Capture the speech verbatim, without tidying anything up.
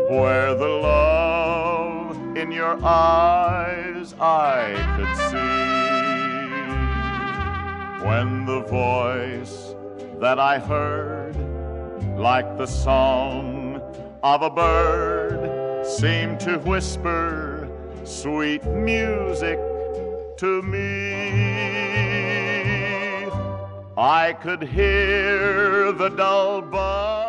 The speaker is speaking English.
where the love in your eyes I could see. When the voice that I heard, like the song of a bird, seemed to whisper sweet music to me. I could hear the dull buzz